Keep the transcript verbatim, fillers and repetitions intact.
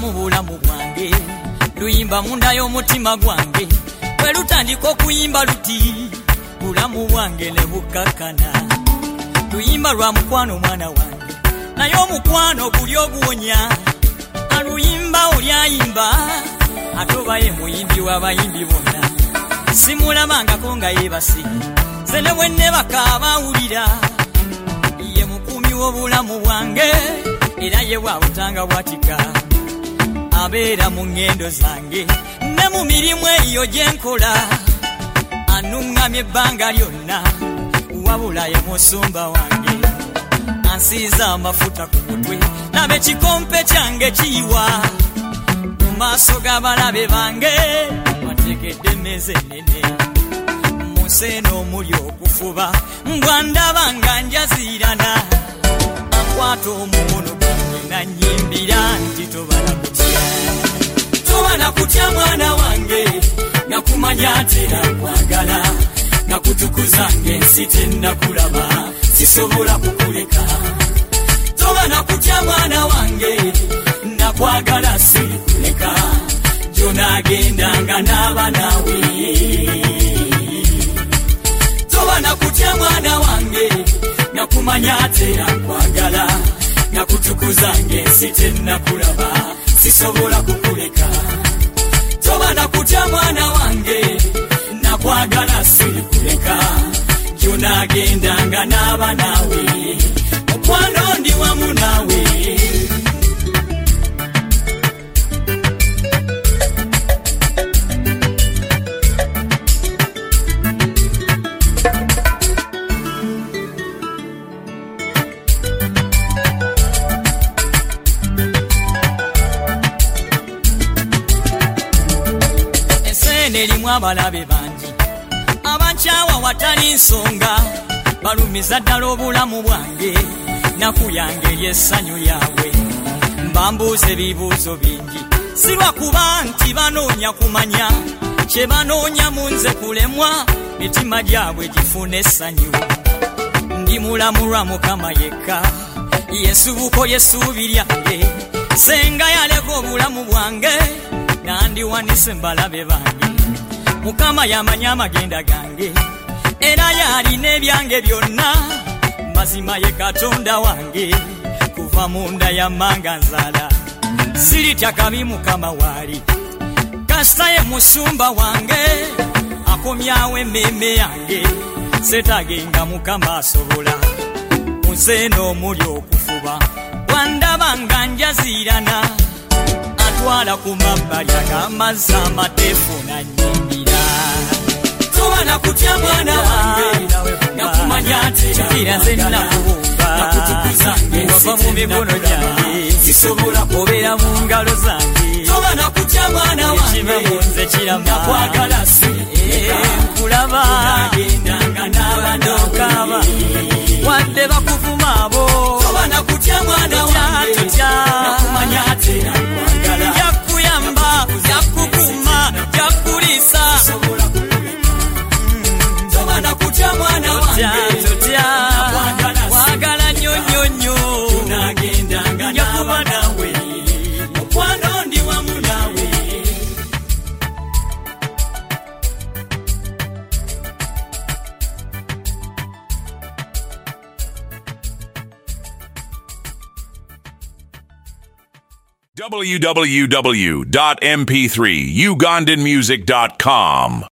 mu bulamu bwange luyimba munda y'omutima gwange bwe lutandika okuyimba luti bulamu bwange ne bukkakana luyimba lwa mukwano mwana wange naye omukwano guli oguwonya aluyimba olyayimba atobaye muyimbi w'abayimbi bonna simulabangako nga yeebase ze ne bwe ne bakaabawulira ye mukumi w'obulamu bwange era ye bwabutanga bwatika abeera mu ngendo zange ne mu mirimu eyo gye nkola anuŋŋamya ebbanga lyonna wabula ye musumba wange ansiiza amafuta ku mutwe nabe ekikompe kyange kiyiwa mu maaso g'abalabe bange bateekedde emmeeza ennene mu nsi eno omuli okufuba mbwandaba nga njaziirana akwata omukono gwange nanyimbira nti tobala kutya tobala kutya mwana wange nakumanya atera kwagala nakutukuza ng'ensi tennakulaba sisobola kukuleka tobala kutya mwana wange nakwagala sirikuleka gyonaagendanga n'aba naawe tobala kutya mwana wange nakumanya atera kwagala nakutukuza ng'ensi tennakulaba sisobola kukuleka tobala kutya mwana wange nakwagala sirikuleka gyonaagendanga n'aba naawe mukwano ndi wamu naawe erimu abalabe bangi abankyawa watali nsonga balumiza ddala obulamu bwange naku yange y'essanyu lyabwe mbambuuza ebibuuzo bingi si lwakuba nti banoonya kumanya kye banoonya mu nze kulemwa mitima gyabwe gifuna essanyu ndi mulamu lwa Mukama yekka yesubuko y'essuubi lyange senga yaleka obulamu bwange nandiwanise mbalabe bange Mukama yamanya amagenda gange era yalina ebyange byonna mazima ye Katonda wange kuva mu nda ya manga nzala siritya kabi Mukama waali kasita ye musumba wange akomyawo emmeeme yange setagenga Mukama asobola mu nsi eno omuli okufuba wandaba nga njaziirana atwala ku mabbali ag'amazzi amateefu nanyimbira tobala kutya mwana wange nakumanya atera nze nakubumba nakutukuza ng'ensi mu mikono gyange sisobola obeera mu ngalo zange tobala kutya mwana wange ekiba mu nze kirama nakwagala sirikuleka nkulaba nagendanga n'abandokaaba wadde bakuvuma abo tobala kutya mwana wange nakumanya atera kwagala yakuyamba yakukuma yakulisa tobala kutya mwana wange wagala nnyonnyonnyo tunagendanga n'aba naawe mukwano ndi wamu naawe w w w dot m p three ugandan music dot com